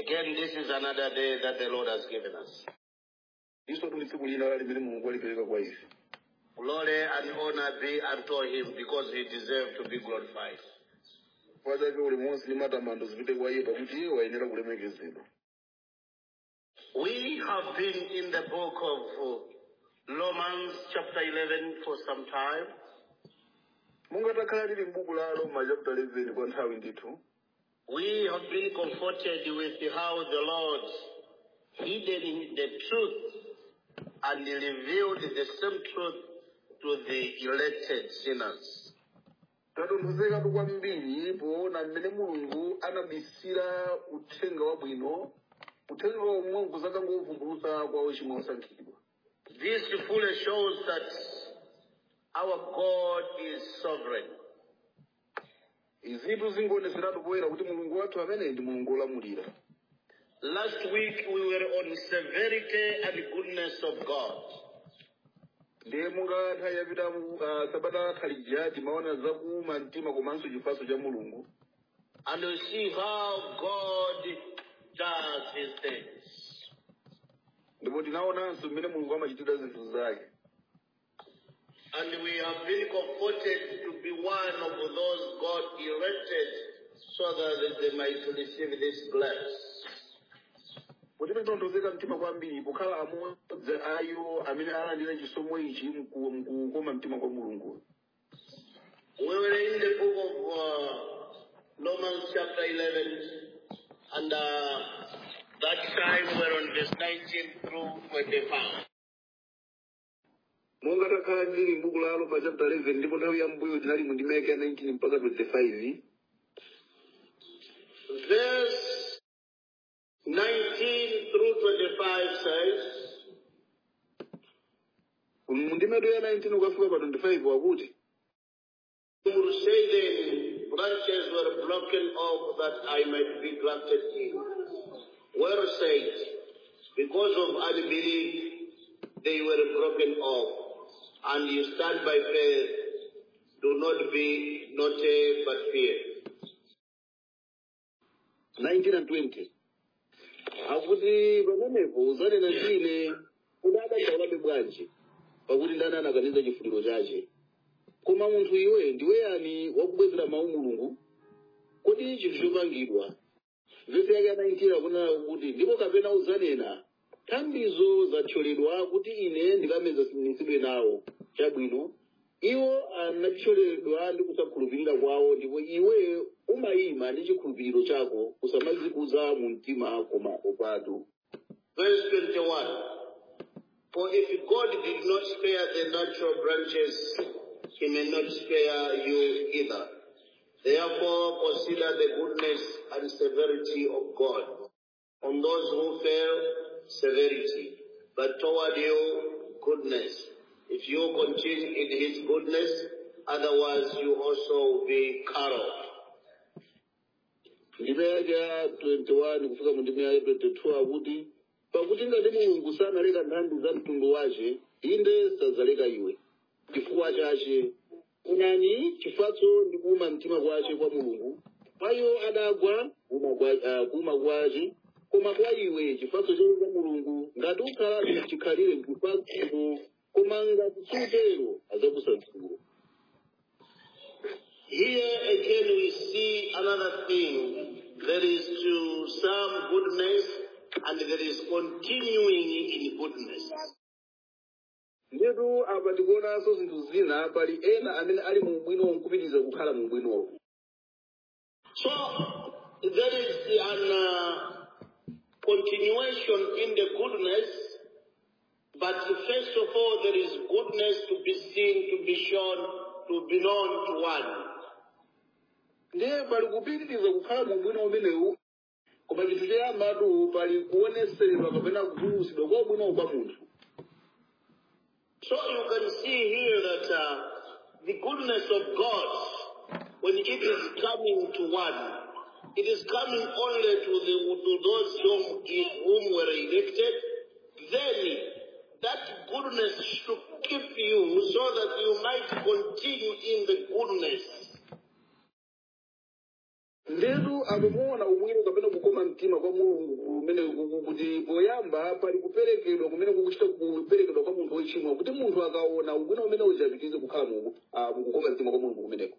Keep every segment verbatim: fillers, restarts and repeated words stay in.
Again, this is another day that the Lord has given us. Glory and honor be unto him because he deserved to be glorified. We have been in the book of Romans chapter eleven for some time. We have been comforted with how the Lord hidden the truth and revealed the same truth to the elected sinners. This fully shows that our God is sovereign. Last week we were on severity and goodness of God. And we see how God does his things. And we have been comforted to be one of those God elected so that they might receive this blessing. We were in the book of uh, Romans chapter eleven, and uh, that time we were on verse nineteen through twenty-five. Verse nineteen through twenty-five says, who say then, branches were broken off that I might be grafted in. Well said, because of unbelief they were broken off. And you stand by faith, do not be naughty but fear. nineteen and twenty. Akuti pamenepo uzane na ndine udada chaulabe bwanji pakuti ndana anaganiza chifuniro chache. Koma munthu iwe ndiwe yani wakubwezera mawu Mulungu kodi chinthu chopangidwa. Vesi yake anaitira kuna kuti ndipo kapena uzanena thambizo zathyoledwa kuti ine ndikameza sinisidwe nawo chabwino iwo anathyoledwa ndi kusakhulupirira kwawo ndipo iwe umayima ndi chikhulupiriro chako kusamazikuza mu mtima koma opatu. Verse twenty-one. For if God did not spare the natural branches, he may not spare you either. Therefore consider the goodness and severity of God. On those who fail, severity, but toward you, goodness. If you continue in his goodness, otherwise you also will be cut off. Ndimeya twenty-one kufika mundimeya twenty-two akuti pakuti ngati Mulungu sanaleka nthambi za mtundu wace inde sazaleka iwe chifukwa chace unani chifatso ndi kuuma mtima kwace kwa Mulungu payo adagwa kuuma kwace koma kwa iwe chifatso cha Mulungu ngati ukhala chikhalire mchifatso koma ngati sutero azakusankhula. Here again we see another thing. There is to some goodness and there is continuing in goodness. Ndetu apa tikuonanso zinthu zina pali ena amene ali mu bwino nkupitiriza kukhala mu bwino. So there is an uh, continuation in the goodness, but first of all there is goodness to be seen, to be shown, to be known to one. Ndiye pali kupitiriza kukhala mu bwino umenewu koma chinthu choyambatu pali kuoneseredwa kapena kudzulusidwa kwa bwino kwa munthu. So you can see here that uh, the goodness of God, when it is coming to one, it is coming only to, the, to those whom, whom were elected. Then that goodness should keep you so that you might continue in the goodness. Ndetu apomuona umwino kapena kukoma mtima kwa Mulungu kumene kuti poyamba pali kuperekedwa kumene kukuchita kuperekedwa kwa munthu wochimwa kuti munthu akaona umwino umene ujapitize kukhala mu kukoma mtima kwa Mulungu kumeneko.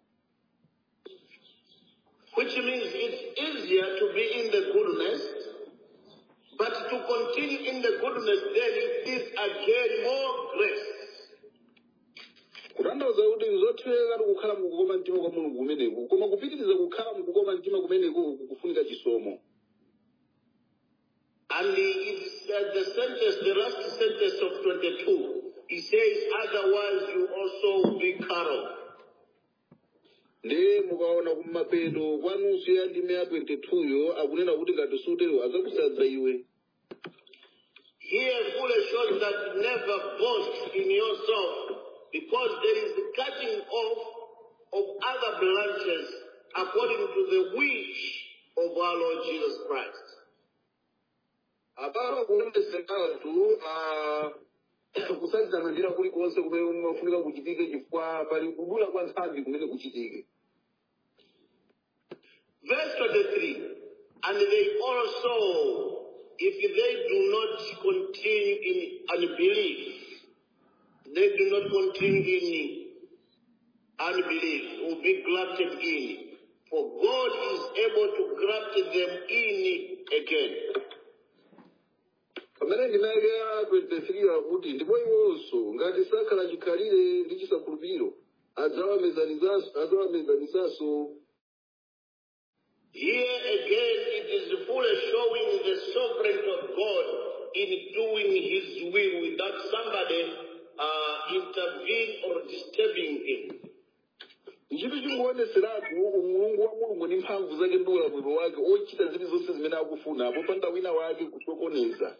Which means it's easier to be in the goodness, but to continue in the goodness then it is again more grace. Kutanthauza kuti nzotheka kukhala mukukoma mtima kwa Mulungu kumeneko koma kupitiriza kukhala mukukoma mtima kumeneko kufunika chisomo. And it's uh, the sentence, the last sentence of twenty-two, he says, otherwise you also will be cut off. Nde mukaona kumapeto kwanunso ya ndime ya twenty-two yo akunena kuti ngati sutero azakusadza iwe. Here fully shows that never boast in yourself, because there is the cutting off of other branches according to the wish of our Lord Jesus Christ. Apara kunesekatu kusadzanandira kuli konse kumene umafunika kuchitike chifukwa pali kudula kwa nthambi kumene kuchitike. Verse twenty-three, and they also, if they do not continue in unbelief, they do not continue in unbelief, will be grafted in. For God is able to graft them in again. Pamene ndinayike ya twenty-three akuti ndipo iwonso ngati sakhala chikhalire ndi chisakhulupiriro adzawamezanisanso. Here again it is fully showing the sovereignty of God in doing his will without somebody uh, intervene or disturbing him. Nchito chikuoneseratu umulungu wa Mulungu ndi mphamvu zake ndi ulamuliro wake ochita zilizonse zimene akufuna popanda wina wake kusokoneza.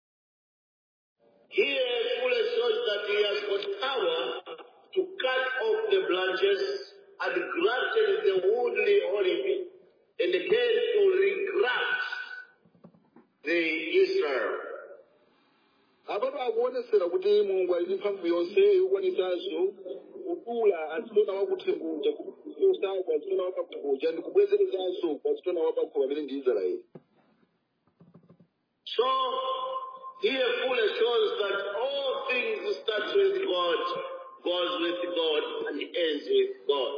Here fully shows that he has got power to cut off the branches and grafted the woodly olive and again to regraft the Israel. Apapo akuonesera kuti Mulungu ali ndi mphamvu yonse yokwanisanso kudula azitona wakuthenguja kusauka azitona wapakhoja ndi kubwezerezanso azitona wapakhoja amene ndi Israeli. So here fully shows that all things start with God, goes with God, and ends with God.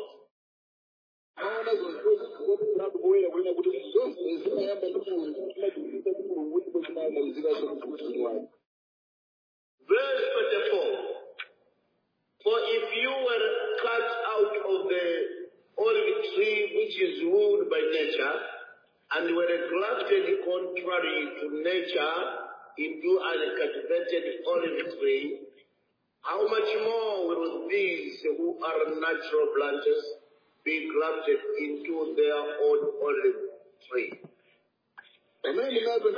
Verse twenty-four. For if you were cut out of the olive tree which is ruled by nature, and were grafted contrary to nature into an cultivated olive tree, how much more will these who are natural branches be grafted into their own olive tree? Amen.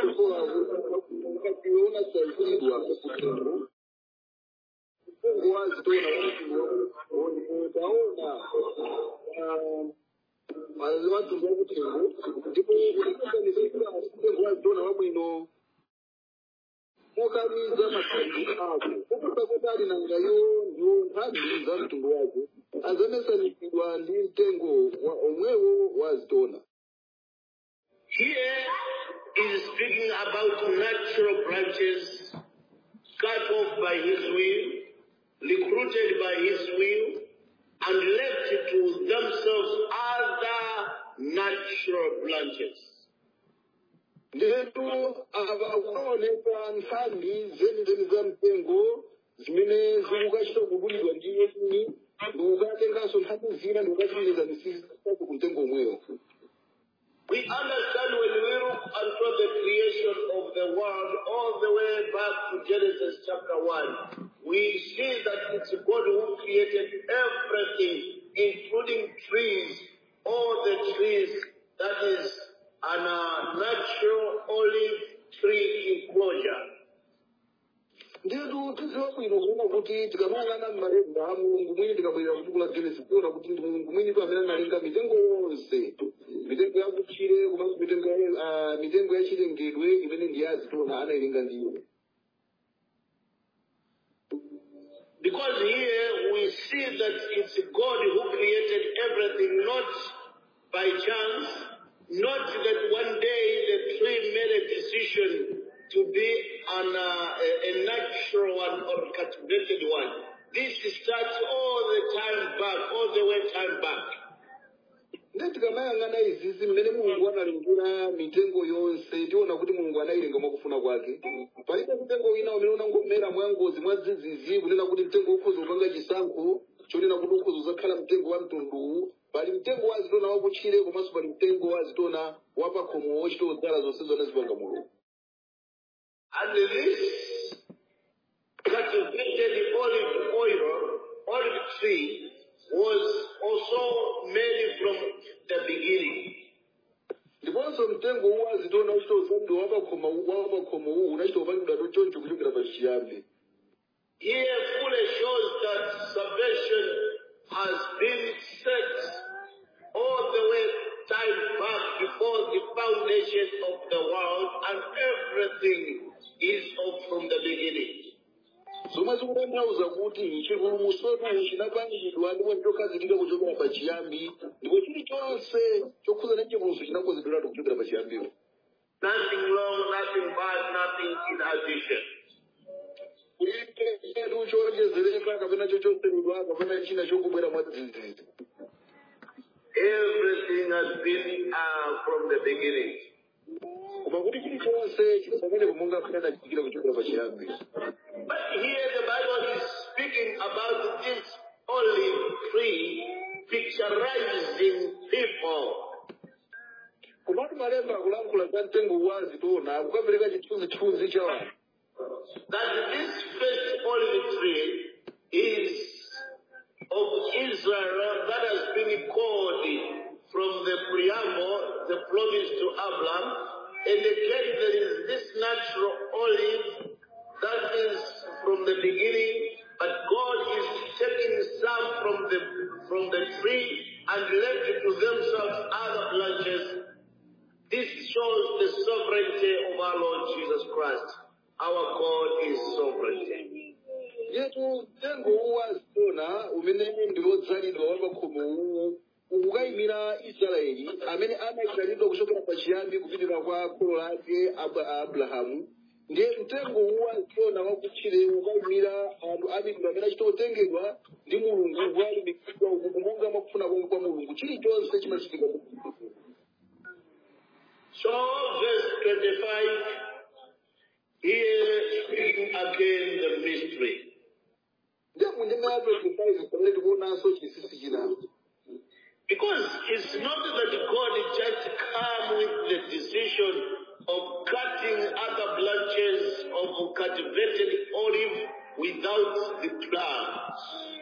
Mokamiza matangi ako ukutakotali nangayo ndiwo nthambi za mtundu wake azamesanidwa ndi mtengo omwewo wazitona. Here is speaking about natural branches cut off by his will, recruited by his will, and left to themselves other natural branches. Ndetu avaoneka nthambi zeni zeni za mtengo zimene zikukachita kudulidwa ndi Yesu ndikukatenganso nthambi zina ndikukachimizanisa ku mtengo omwewo. We understand when we look unto the creation of the world all the way back to Genesis chapter one, we see that it's God who created everything, including trees, all the trees, that is an uh, natural olive tree enclosure. Ndetu tiziwa bwino kuona kuti tikamayang'ana m'malemba a Mulungu mwini tikabwera kutukula Genesis tiona kuti ndi Mulungu mwini tu amene analenga mitengo yonse, mitengo yakutchire komanso mitengo ya mitengo ya chilengedwe imene ndi yazitona anayilenga ndiyo. Because here we see that it's God who created everything, not by chance, Not that one day the tree made a decision to be an, uh, a, a natural one or cultivated one. This starts all the time back, all the way time back. Ndetikamaya izizi mmene Mulungu analenga mitengo yonse tiona kuti Mulungu anayilenga mwakufuna kwake. Palibe mtengo wina umene unangomera mwangozi mwadzidzidzi kunena kuti mtengo ukhoza kupanga chisankho chonena kuti ukhoza kuzakhala mtengo wa mtundu. Pali mtengo wazitona wakutchire komanso pali mtengo wazitona wapakhomo wochita odzala zonse zona zipanga Mulungu. And this cultivated olive oil, olive tree, was also made from the beginning. Ndiponso mtengo wazitona uchita odzala wapakhomo wapakhomo uwu unachita kupangidwa choncho kuchokera pachiyambi. Here fully shows that salvation has been set all the way time back before the foundation of the world, and everything is up from the beginning. Zomwe zikutanthauza kuti chipulumutso chinapangidwa ndipo chokhazikika kuchokera pachiyambi ndipo chilichonse chokhuza ndi chipulumutso chinakonzedweratu kuchokera pachiyambiwo. Nothing wrong, nothing bad, nothing in addition. Chetu chowonjezereka kapena chochoseredwa kapena china chokubwera mwadzidzidzi. Everything has been uh, from the beginning. Koma kuti chilichonse chisamene kumonga kunena chichikira kuchokera pachiyambi. But here the Bible is speaking about this olive tree picturizing people. Komatu malemba akulankhula za mtengo wazitona akukapereka chithunzithunzi cha wanthu. That this first olive tree is of Israel that has been called from the preamble, the promise to Abraham, and again there is this natural olive that is from the beginning, but God is taking some from the from the tree and left to themselves other branches. This shows the sovereignty of our Lord Jesus Christ. Our God is sovereign. Yetu mtengo wazitona umene ndiwodzalidwa wapakhomo uwu ukayimira Israeli amene anayitanidwa kuchokera pachiyambi kupitira kwa kholo lake Abrahamu. Ndiye mtengo wazitona wakutchire ukayimira anthu amitundu amene achita kutengedwa ndi Mulungu walumikizidwa kumonga mwakufuna kwake kwa Mulungu. Chilichonse chimachitika. So verse twenty-five, here speaking again the mystery. Because it's not that God just come with the decision of cutting other branches of cultivated olive without the plants.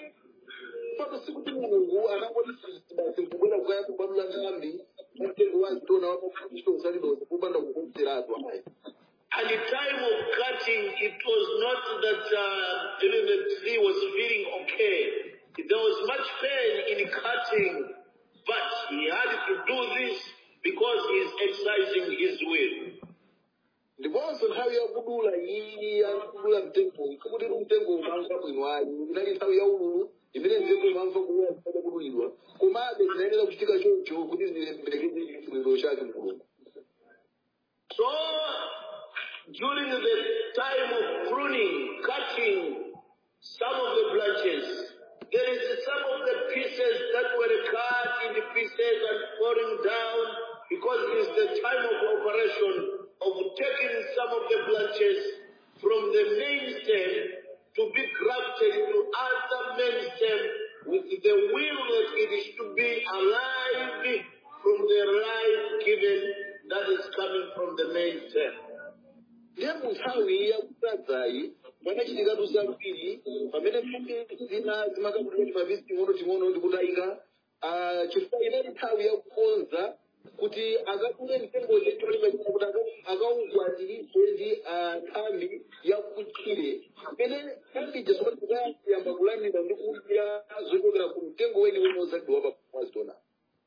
At the time of cutting, it was not that uh, even the tree was feeling okay. There was much pain in cutting, but he had to do this because he is exercising his will. Ndiponso nthawi yakudula iyi yakudula mtengo ikuti mtengo umamva bwino ayi inali nthawi ya ululu imene mtengo umamva kuwa kupata kudulidwa komabe zinayenera kuchitika choncho kuti zilemerekeze chifuniro chake Mulungu. So during the time of pruning, cutting some of the branches, there is some of the pieces that were cut into pieces and falling down because it is the time of operation of taking some of the branches from the main stem to be grafted to other main stem with the will that it is to be alive from the life given that is coming from the main stem. Ndiye munthawi yakutadzayi panachitikatu zambiri pamene mfumbire zina zimakabudula timavisi ting'ono ting'ono ndikutayika chifukwa inali nthawi yakukonza kuti akakule mtengo checholipa china kuti akaukwatirise ndi nthambi yakutchire pene nthambi jasopati yamba kulandira ndi kudya zochokera ku mtengo weni wene wozalidwa wapamwazitona.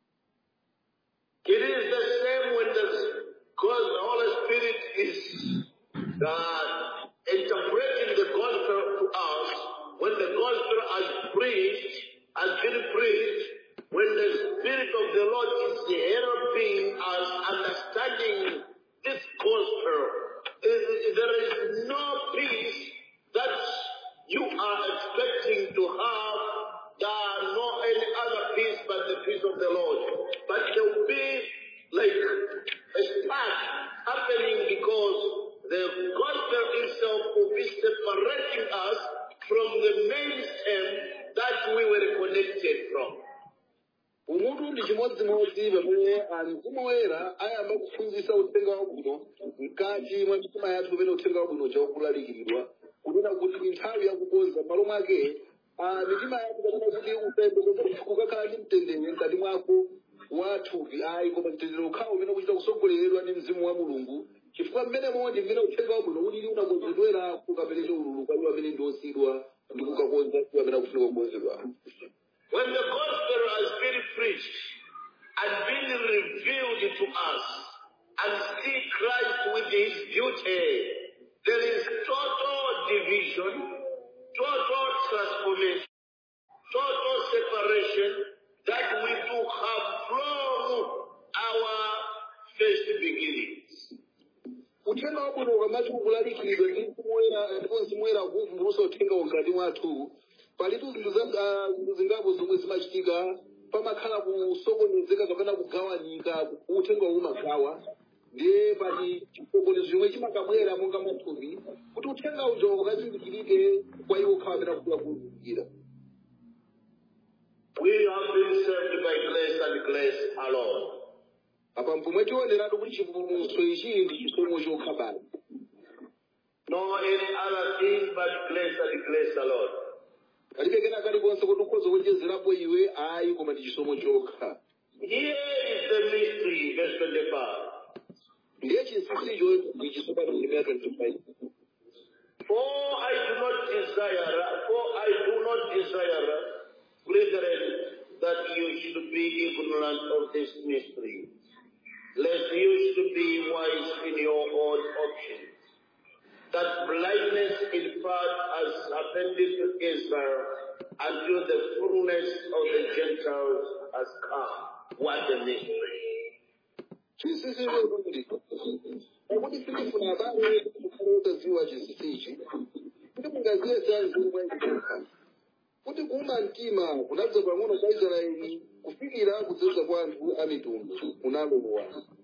It is the same when the God, the Holy Spirit is uh, interpreting the gospel to us. When the gospel has preached, has been preached, when the Spirit of the Lord is helping us are expecting to have uh, no any other peace but the peace of the Lord. But there will be like a spark happening because the gospel itself will be separating us from the main stem that we were connected from. Umutu ndi chimodzimodzi pamene mzimu woyera ayamba kuphunzitsa uthenga wabwino mkati mwa mitima yathu pamene uthenga wabwino chaukulalikidwa kunena kuti ni nthawi yakukonza m'malo mwake mitima yathu pamene kuti upembe kukakhala ndi mtendere mkati mwako wathupi ayi koma mtendere ukhawo umene ukuchita kusogoleredwa ndi mzimu wa mulungu chifukwa mmene mondi mmene uthenga wabwino ulili unakonzedwera kukapereka ululu kwa iwo amene ndi osidwa ndi kukakonza iwo amene akufunika kukonzedwa. When the gospel has been preached and been revealed to us and see Christ with his beauty, there is total division, total transformation, total separation that we do have from our first beginnings. Uthenga wabwino ukamati ukulalikidwa ndipo mzimu woyera kuvumbulutsa uthenga mkati mwathu palitu zinthu zingapo zomwe zimachitika pamakhala kusokonezeka kapena kugawanika uthenga umagawa ndiye pali chisokonezo chomwe chimakabwera monga mathupi kuti uthenga ujo ukazindikirike kwa iwo okhawa amene akufuna kuwuzindikira. We have been saved by grace and grace alone. Apa mpomwe tioneratu kuti chipulumutso ichi ndi chisomo chokha basi. No any other thing but grace and grace alone. Kalibe kena kalikonse kuti ukhoza kuchezerapo iwe ayi koma ndi chisomo chokha. Here is the mystery, verse twenty-five. Ndiye chinsinsicho ndi chisopano mlimea twenty-five. For I do not desire, for I do not desire, brethren, that you should be ignorant of this mystery, lest you should be wise in your own opinions. That blindness in part has happened to Israel until the fullness of the Gentiles has come. What a mystery. Akuti sifuna habari utaziwa chisisichi kuti mungaziwe zanzu mwaikukha kuti kuuma mtima kunadza pang'ono kwa Israeli kufikira kudzoza kwa anthu a mitundu kunalowa.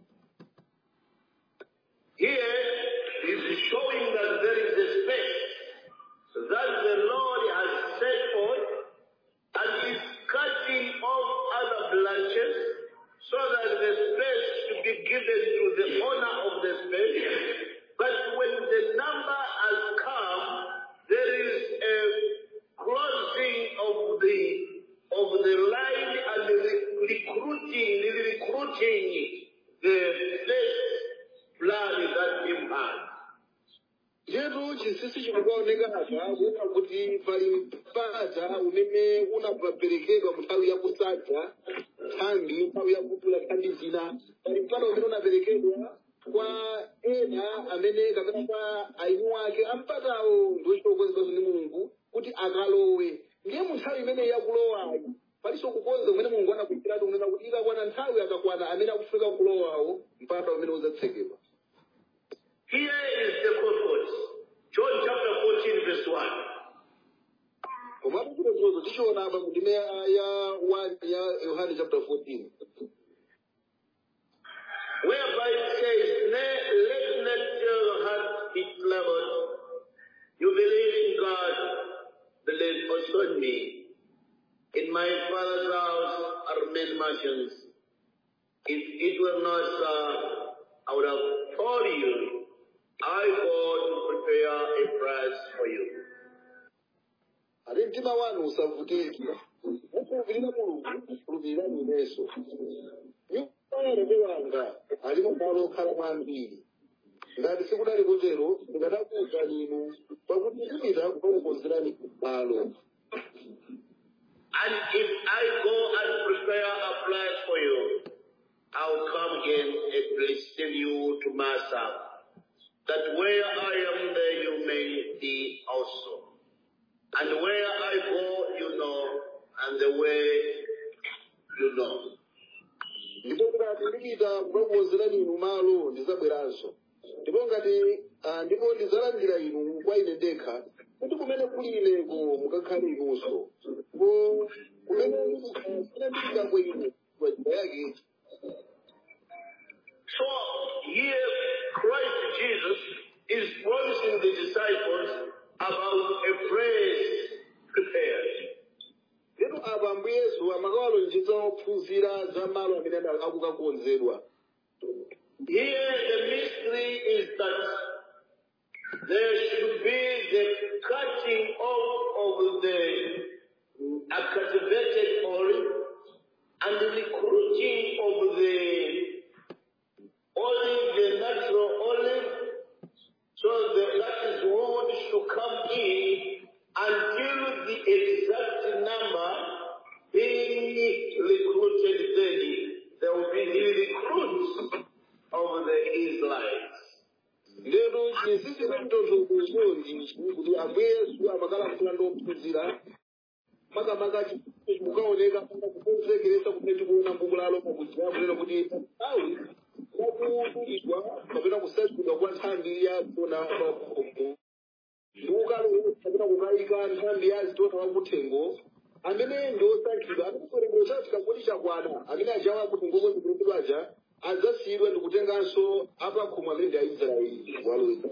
Here is showing that there is a space that the Lord has set forth and is cutting off other branches so that the space should be given to the owner of the space. But when the number has come, there is a closing of the of the line and the recruiting, the recruiting the first plan that him had. Jetu chinsinsi chikukaoneka apa kuona kuti pali mpata umene unaperekedwa mnthawi yakusadza nthambi nthawi yakutula nthambi zina pali mpata umene unaperekedwa kwa ena amene kapena kwa ainu ake ampatawo ndiwo chitokonzedwa ndi Mulungu kuti akalowe. Ndiye mu nthawi imene yakulowayo palinso kukonza umene Mulungu anakuitiratu kunena kuti ikakwana nthawi akakwana amene akufika kulowawo mpata umene udzatsekedwa. Here is the comfort. John chapter fourteen verse one. Komatu chirozozo tichiona apa mundime ya one ya Yohane chapter fourteen. Whereby it says, let not your heart be troubled. You believe in God, believe also in me. In my Father's house are many mansions. If it were not so, I would have told you, I go to prepare a prize for you. Ati mtima wanu usavutike. Mukhulupirira Mulungu, khulupirirani inenso. Nyumba ya Atate wanga alimo malo okhala ambiri. Ngati sikudali kutero, ndikanakuwuzani inu pakuti ndipita kukakukonzerani malo. And if I go and prepare a place for you, I'll come again and receive you to myself, that where I am there you may be also. And where I go you know, and the way you know. Ndipo ngati ndipita kukakukonzerani inu malo ndizabweranso. Ndipo ngati ndipo ndidzalandira inu kwa ine ndekha, kuti kumene kulileko mukakhale inunso ko kumene kunandika kwenu kwa njira yake. So here Christ Jesus is promising the disciples about a place prepared. Lero apa Ambuye Yesu amakawalonjeza ophunzira za malo amene akukakonzedwa. Here the mystery is that there should be the cutting off of the cultivated olive and the recruiting of the olive, the natural olive, so the, that is what should come in until the exact number being recruited. Then there will be the recruits of the Israelites. Lero chisisi kantoto kuzondi kuti Ambuye Yesu amakalankhula ndophunzira makamaka mukaoneka kukonzekeresa kumene tikuona mbuku la Aroma kunena kuti nthawi yakudulidwa kapena kusachidwa kwa nthambi ya zitona makomo ndikukalo kapena kukayika nthambi ya zitona wakuthengo amene ndi osankhidwa amene chiwerengero chawo chikangoti chakwana amene ajawa akuthengo zikulupidwa aja adzasiyidwa ndi kutenganso apakhomo amene ndi Aisraeli waloweza.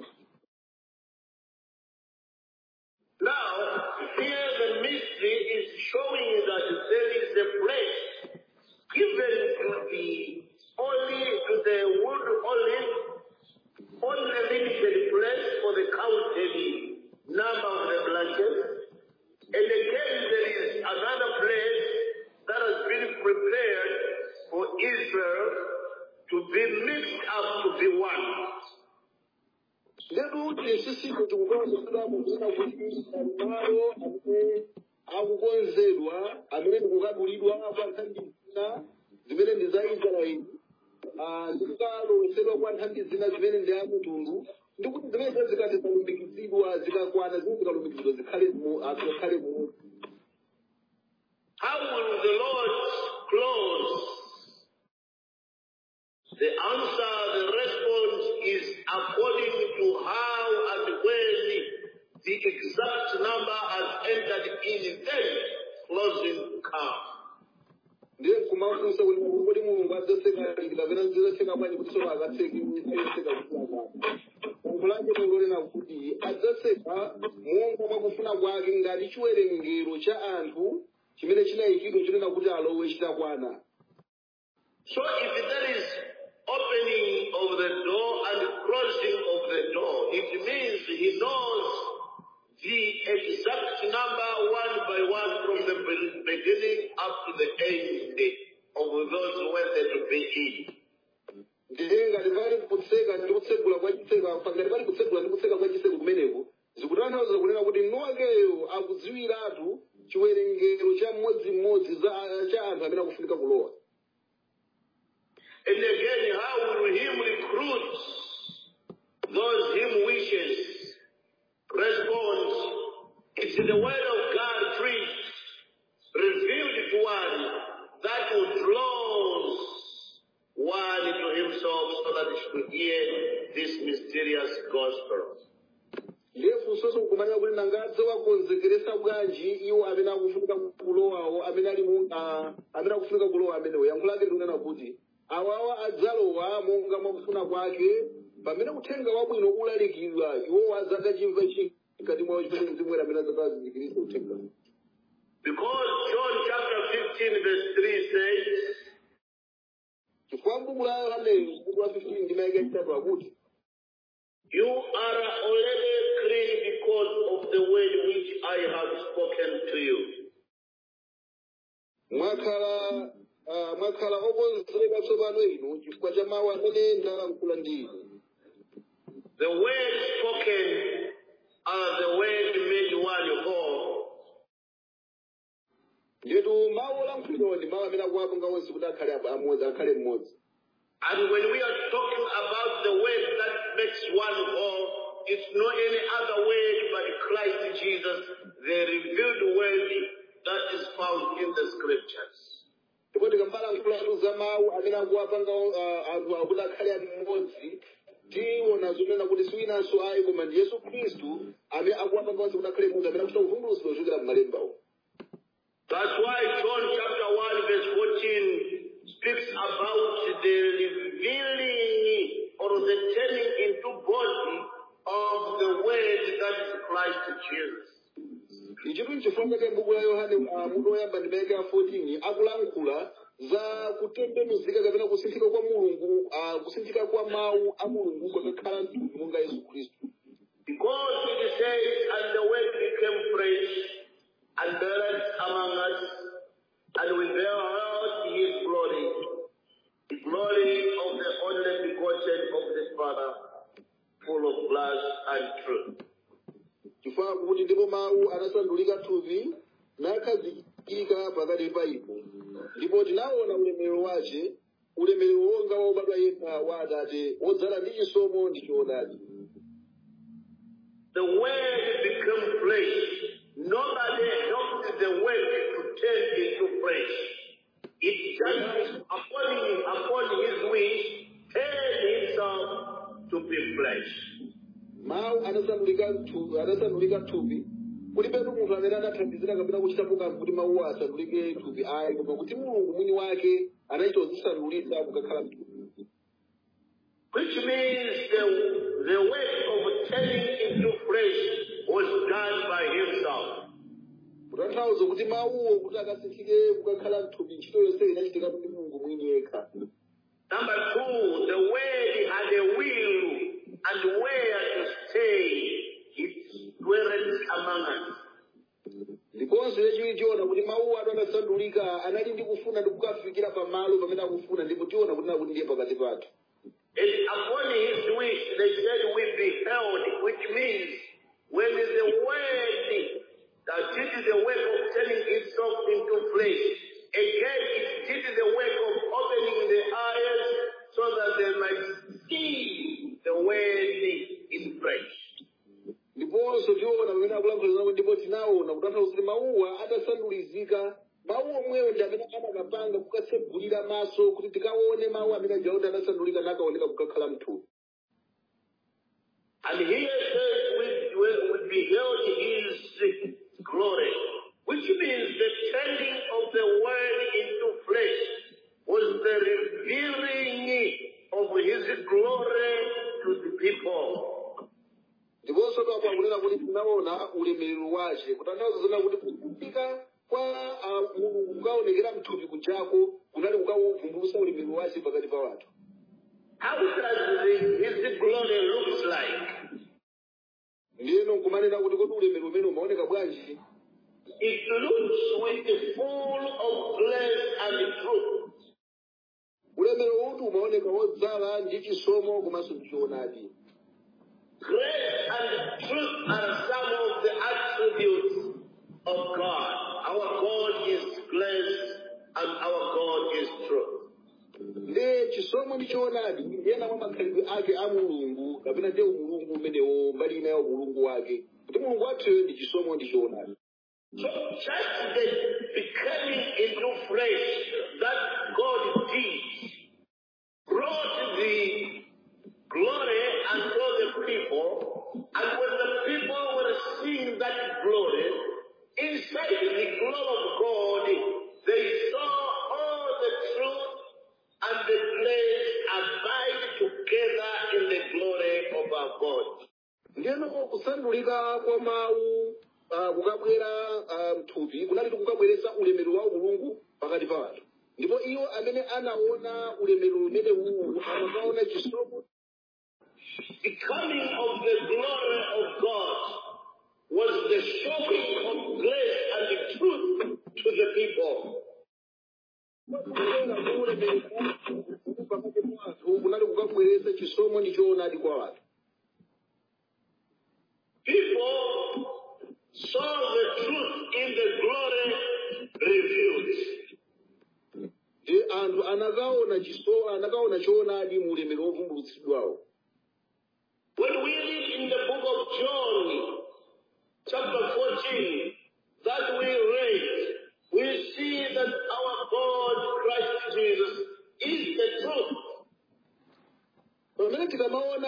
Now, here the mystery is showing that there is a place given to the only to the wood olive, only a limited place for the counted number of the branches. And again, there is another place that has been prepared for Israel to be mixed up to be one. Lero chisisi kuti kukonzedwa mukuna kuti malo amene akukonzedwa amene ndikukadulidwa kwa nthambi zina zimene ndi za Israeli ndikukalosedwa kwa nthambi zina zimene ndi a mitundu ndikuti zimene zikati zalumikizidwa zikakwana zimene zikalumikizidwa zikhale zikhale mu. How will the Lord close? The answer, the response is according to how and when the exact number has entered in, then closing comes. Ndiye kumafunsa kuti kuti Mulungu adzaseka kapena zidaseka bwanji kuti solo akatseki iseka kufunga. Mulungu ngolena kuti adzaseka monga mwakufuna kwake ngati chiwerengero cha anthu chimene chinayikidwa chinena kuti alowe chitakwana. So if there is opening of the door and closing of the door, it means he knows the exact number one by one from the beginning up to the end of those who wanted to be in. Ndiye ngati pali kutseka ndi kutsegula kwa chiseko pangati pali kutsegula ndi kutseka kwa chiseko kumeneko zikutanthauza kunena kuti Nowakeyo akudziwiratu chiwerengero cha mmodzimmodzi cha anthu amene akufunika kulowa. And again, how will him recruit those him wishes? Response, it's the word of God preached, revealed to one, that will draw one to himself so that he should hear this mysterious gospel. Lefu soso kumanya kuti nangadza wakonzekeresa bwanji iwo amene akufunika kulowawo amene ali mu amene akufunika kulowa amenewo yankho lake ndikunena kuti awawa adzalowa monga mwakufuna kwake pamene uthenga wabwino ulalikidwa iwo adzakachimva chikati mwawo chimene mzimu amene adzakazindikirisa uthenga. Because John chapter fifteen verse three says, chifukwa mbuku la Yohane mbuku la fifteen ndime ya chitatu akuti you are already clean because of the word which I have spoken to you. Mwakhala mwakhala okonzeka tsopano inu chifukwa cha mawu amene ndalankhula ndi inu. The word spoken are the word made one whole. Ndetu mawu olankhulidwa ndi mawu amene akuwapanga onse kuti akhale amodzi akhale mmodzi. And when we are talking about the word that makes one whole, it's not any other word but Christ Jesus, the revealed word that is found in the scriptures. Ndipo tikamalankhula za mawu amene akuwapanga anthu akuti akhale mmodzi tiona zonena kuti siwinanso ayi koma ndi Yesu Khristu amene akuwapanga onse kuti akhale munthu amene akuchita kuvumbulutsidwa kuchokera m'malembawo. That's why John chapter one verse fourteen speaks about the revealing or the turning into body of the word that is Christ Jesus. Ichitu nchifukwa chake m'buku la Yohane mutu woyamba ndi vesi ya fourteen akulankhula za kutembenuzika kapena kusinthika kwa mulungu, kusinthika kwa mawu a mulungu kwakakhala mtumwi monga Yesu Khristu. Because it says, and the word became flesh and dwelt among us, and we beheld his glory, the glory of the only begotten of the Father, full of grace and truth. Chifukwa kuti ndipo mawu anasandulika thupi nakhazikika pakati pa ife. Ndipo tinaona ulemerero wace, ulemerero wonga wa ubadwa yekha wa Atate, wodzala ndi chisomo ndi choonadi. The word became flesh. Nobody helped the word to turn into flesh. It just upon him, upon his wish, turned himself to be flesh. Mawu anasandulika thupi, anasandulika thupi. Kulibe munthu amene anathandizira kapena kuchitapo kanthu kuti mawu asandulike thupi ayi, koma kuti Mulungu mwini wake anachitozisandulitsa kukakhala mthupi. Which means the, the work of turning into flesh was done by himself. Kutanthauza kuti mawuwo kuti akasinthike kukakhala mthupi ntchito yonse inachitika ndi Mulungu mwini yekha. Number two, the word had a will and where to stay. It dwelleth among us. Ndiponso yechiwiri tiona kuti mawuwo atu anasandulika anali ndi kufuna ndi kukafikira pamalo pamene akufuna, ndipo tiona kuti nakuti ndiye pakati pathu. And upon his wish, they said we beheld, which means when the word that did the work of turning itself into flesh, again it did the work of opening the eyes so that they might see the word in flesh. Ndiponso tiona pamene akulankhula ndipo tinaona kutanthauza kuti mawuwa atasandulizika, mawu omwewo ndi amene anakapanga kukatsegulira maso kuti tikaone mawu amene ajaona anasandulika nakaoneka kukakhala mthupi. And here says we, we, we beheld his glory, which means the turning of the word into flesh was the revealing of his glory to the people. Ndiponso twapangunena kuti tinaona ulemerero wace, kutanthauza zona kuti kufika kwa Mulungu kukaonekera mthupi kujako kunali kukavumbulutsa ulemerero wace pakati pa wanthu. How does his glory look like? Ndiyeno nkumanena kuti kodi ulemerero umene umaoneka bwanji? It looks with the full of grace and truth. Ulemerero uti umaoneka wodzala ndi chisomo komanso ndi choonadi. Grace and truth are some of the attributes of God. Our God is grace and our God is truth. Nde chisomo ndi choonadi ndiyena mwa makhalidwe ake a Mulungu kapena ndiye umulungu umenewo mbali ina ya umulungu wake. Kuti Mulungu wathu ndi chisomo ndi choonadi. So just the becoming into flesh that God did brought the glory unto the people, and when the people were seeing that glory, inside the glory of God, they saw all the truth and the grace abide together in the glory of our God. Ndiyeno kusandulika kwa mawu kukabwera mthupi kunali kukabweretsa ulemerero wa Mulungu pakati pa wanthu. Ndipo iwo amene anaona ulemerero umene uwu amakaona chisomo. The coming of the glory of God was the showing of grace and the truth to the people. People saw the truth in the glory revealed. Anthu anakaona chisomo, anakaona choonadi mu ulemerero wovumbulutsidwawo. When we read in the book of John, chapter fourteen, that we read, we see that our God, Christ Jesus, is the truth. Pamene tikamaona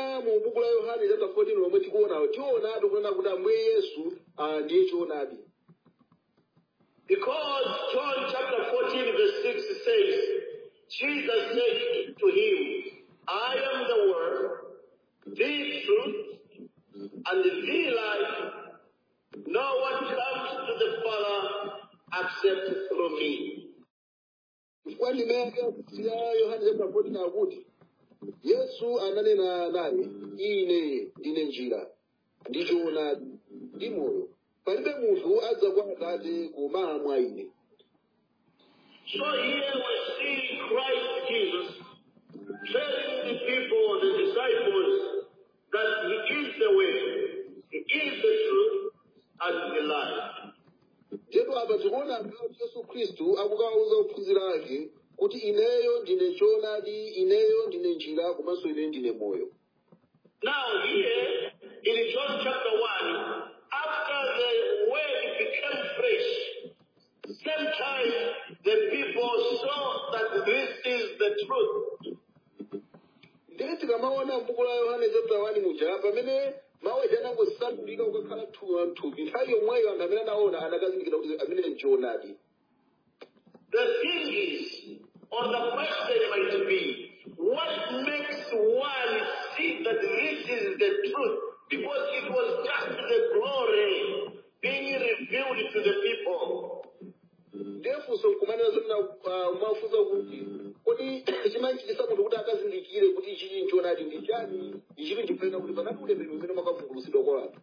tikaona mu buku la Yohane chapter fourteen lomwe tikuona tiona tikunena kuti Ambuye Yesu ah, ndiye choonadi. Because John chapter fourteen verse six says, Jesus said to him, I am the word, the truth, and the life. No one comes to the Father except through me. Chifukwa ndimeke ya Yohane chapter fourteen akuti Yesu ananena naye, ine ndine njira, ndi choonadi, ndi moyo. Palibe munthu adza kwa Atate koma mwa ine. So here we see Christ Jesus telling the people, the disciples, that he is the way, he is the truth, and the life. Ndipo apa tikuona kuti Yesu Kristu akukawuza ophunzira ake kuti ineyo ndine choonadi, ineyo ndine njira, komanso ine ndine moyo. Now here, in John chapter one, after the word became flesh, same time the people saw that this is the truth. Ndiye tikamaona m'buku la Yohane chapter one muja pamene mawu anangosandulika kukakhala thupi nthawi yomweyo anthu amene anaona anakazindikira kuti amene ndi choonadi. The thing is, or the question might be, what makes one see that this is the truth? Because it was just the glory being revealed to the people. Ndefunso kumanena zonna mwafunsa kuti kodi chimanchitisa munthu kuti akazindikire kuti ichi chili choonadi ndi chani, ichi chifukwa kuti panali ulemerero umene umavumbulutsidwa kwa anthu.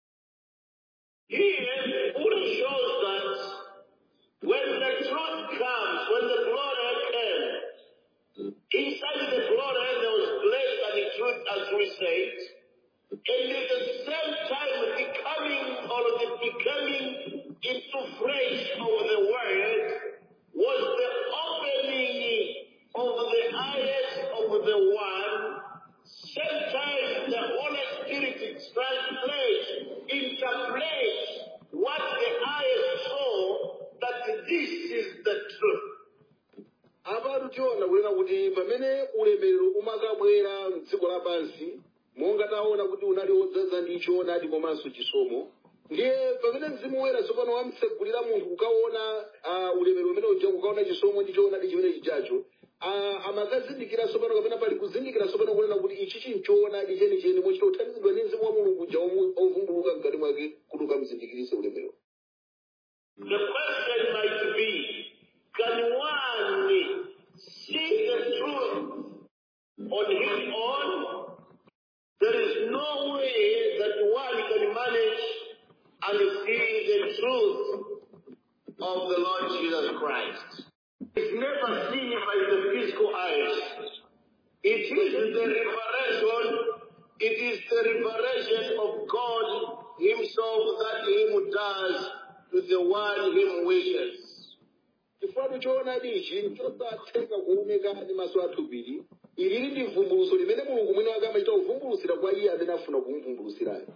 Here, Paul shows that when the truth comes, when the glory came, inside the glory there was grace and truth, as we said, and at the same time the coming or the becoming into flesh of the word was the opening of the eyes of the one. Same time the Holy Spirit translates, interprets what the eyes saw, that this is the truth. Apa tiona kuona kuti pamene ulemerero umakabwera m'dziko lapansi monga taona kuti unali wodzaza ndi choonadi komanso chisomo, ndiye pamene Mzimu Woyera tsopano wamtsegulira munthu kukaona ulemerero umene uja kukaona chisomo ndi choonadi chimene chijacho, amakazindikira tsopano kapena pali kuzindikira tsopano kunena kuti ichi chili choonadi chenicheni mochita kuthandizidwa ndi Mzimu wa Mulungu uja ovumbuluka mkati mwake kuti ukamzindikirise ulemerero. The question might be, can one see the truth on his own? There is no way that one can manage and see the truth of the Lord Jesus Christ. It's never seen by the physical eyes. It is the revelation, it is the revelation of God himself that him does to the one him wishes. Chifukwa choonadi ichi chosatheka kuoneka ndi maso athupiri, ilili ndi vumbuluso limene Mulungu mwini wake amachita kuvumbulutsira kwa iye amene afuna kumvumbulutsirayo.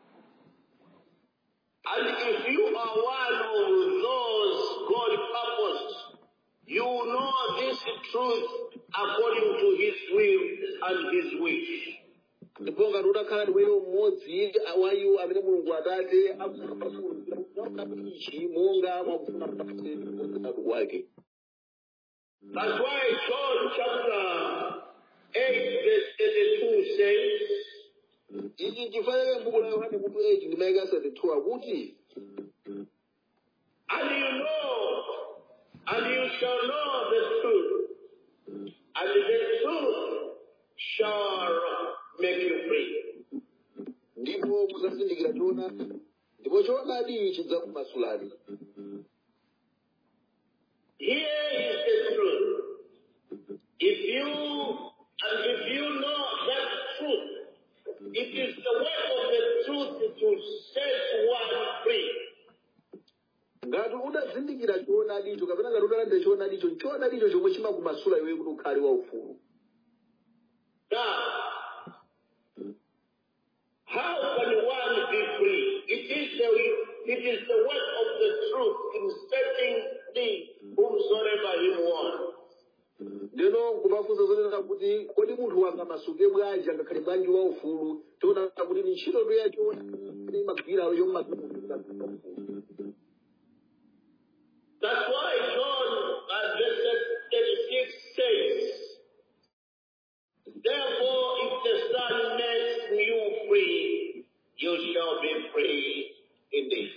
And if you are one of those God purposed, you know this truth according to his will and his wish. Ndipo ngati utakhala ndiweyo mmodzi wa iwo amene Mulungu Atate akufuna ichi monga mwakufuna kwake. That's why John chapter eight verse thirty-two says, ichi chifanire m'buku la Yohane mutu eight ndi mayika thirty-two akuti, and you know, and you shall know the truth, and the truth shall make you free. Ndipo muzazindikira choonadi, ndipo choonadi chidzakumasulani. Here is the truth. If you, and if you know that truth, it is the way of the truth to set one free. Ngati udazindikira choonadicho kapena ngati udalanda choonadicho, choonadicho chomwe chimakumasula iwe kuti ukhale waufulu. Now, how can one be free? It is the, it is the work of the truth in setting free whomsoever he wants. Ndeno kumafunsa zonena kuti kodi munthu angamasuke bwanji angakhale bwanji waufulu tiona kuti ni ntchito to yacho imagwira yomagwira. That's why John at verse thirty-six says, therefore, if the Son makes you free, you shall be free indeed.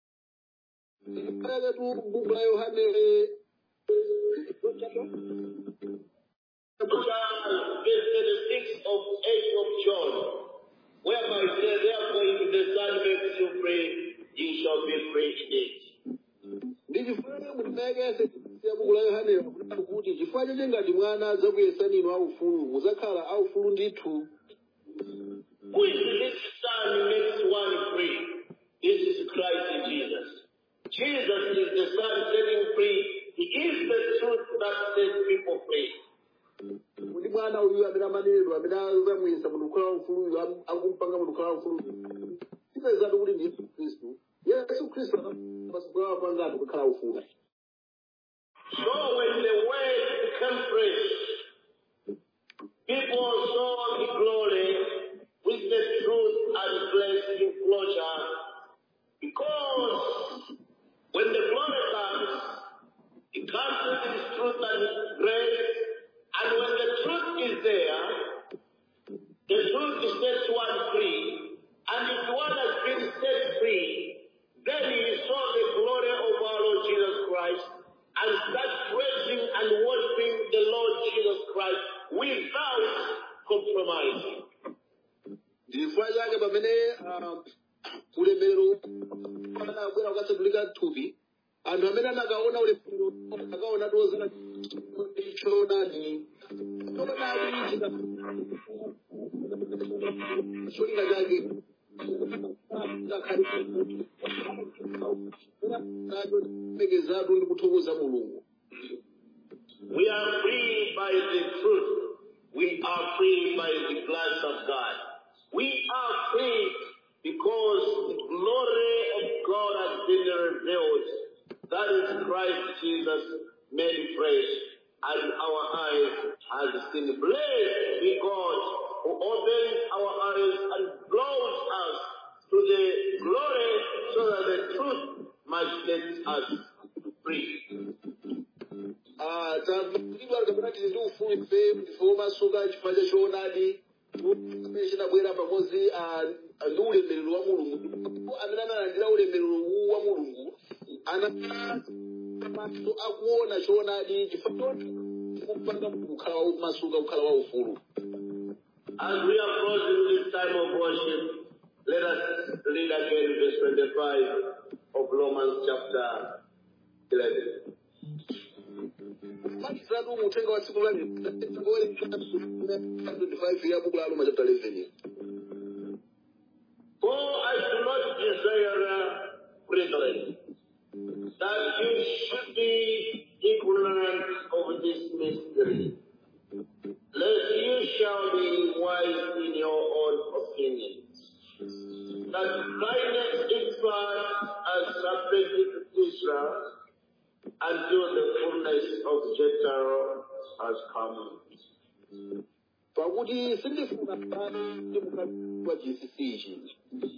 Verse thirty-six of eight of John, whereby it says, therefore, if the Son makes you free, you shall be free indeed. Ndichifuna mutimeke yabuku la Yohane kuti chifukwa chake ngati mwana zakuyesani inu aufulu muzakhala aufulu ndithu. Who is this Son who makes one free? This is Christ Jesus. Jesus is the Son setting free. He is the truth that sets people free. Kuti mwana uyu amene amanenedwa amene azamuyesa munthu kukhala aufulu akumpanga munthu kukhala aufulu. Tipezatu kuti ndi Yesu Khristu. Yesu Khristu amasukula kwanza kukhala aufulu. So when the word became flesh, people saw the glory with the truth and blessed enclosure. Because when the glory comes, it comes with its truth and its grace. And when the truth is there, the truth sets one free. And if one has been set free, then he saw the glory of our Lord Jesus Christ and start praising and worshiping the Lord Jesus Christ without compromising. Ndifuna chake pamene ulemerero anabwera ukasatulika thupi anthu amene anakaona ulemerero akaona tozana chonani chonani cholinga chake mekezatu ndi kuthokoza Mulungu. We are free by the truth. We are free by the grace of God. We are free because the glory of God has been revealed. That is Christ Jesus made flesh, and our eyes has seen. Blessed be God who opens our eyes and blows us to the glory so that the truth might set us free. Ah, tabidwa kapena tili ufulu ife ndifoma suka chifanja choonadi meshina bwera pamozi ndi ulemerero wa Mulungu amene analandira ulemerero wa Mulungu ana maso akuona choonadi chifanja kupanga kukhala masuka kukhala wa ufulu. As we are closing this time of worship, let us read again verse twenty-five of Romans chapter eleven. Matizatu mutenga wa siku lani twenty-five ya buku la Roma chapter eleven. For I do not desire, brethren, that you should be ignorant of this mystery, lest you shall be wise in your own opinions, that kindness Israel has separated Israel until the fullness of Gentile has come. Pakuti sindifuna ndi mukati wa chisisichi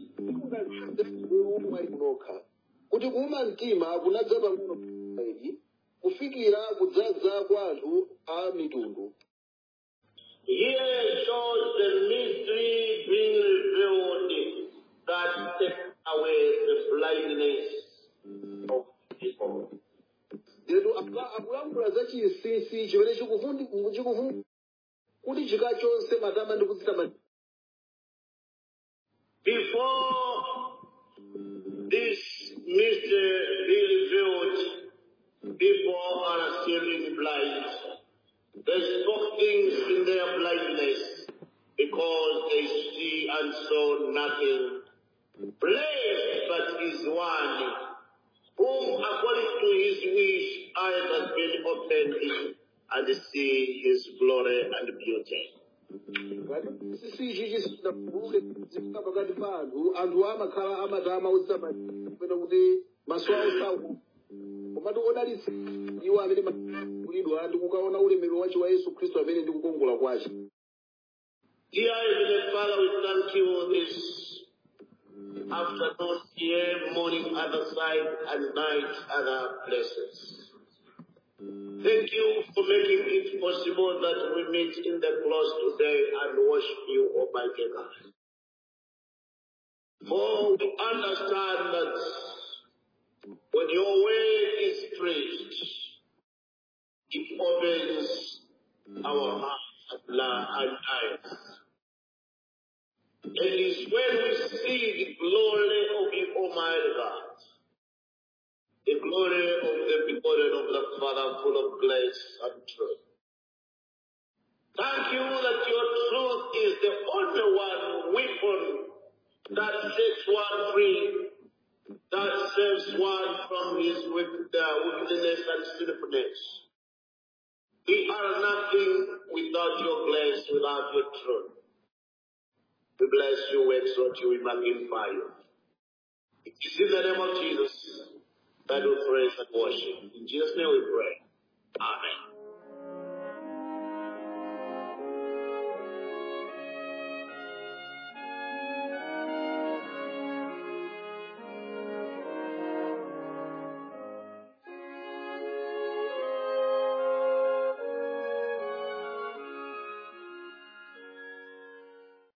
kunoka kuti kuuma mtima kunadza pang'ono paidi kufikira kudzaza kwa anthu a mitundu. Here shows the mystery being revealed that takes away the blindness of people. Lero akulamula za chinsinsi chimene chikufundi chikufundi kuti chika chonse matama ndi kudzitama. Before this mystery be revealed, people are still blind. They spoke things in their blindness because they see and saw nothing. Blessed but is one whom according to his wish eyes has been opened and see his glory and beauty. Chinsinsi chisinabule zifika pakati pa anthu anthu amakhala amatama udzitama pena kuti maso awo sawu komatu odalitsa iwo amene kukhululukidwa ndi kukaona ulemerero wace wa Yesu Khristu amene ndi kukongola kwace. Dear Heavenly Father, we thank you this afternoon here, morning other side, and night other places. Thank you for making it possible that we meet in the close today and worship you, Almighty God. For we understand that when your way is preached, it opens our hearts and eyes. It is when we see the glory of you, Almighty God, the glory of the begotten of the Father, full of grace and truth. Thank you that your truth is the only one weapon that sets one free, that saves one from his wickedness and sinfulness. We are nothing without your grace, without your truth. We bless you, we exalt you, we magnify you. It is in the name of Jesus that we praise and worship. In Jesus' name we pray. Amen.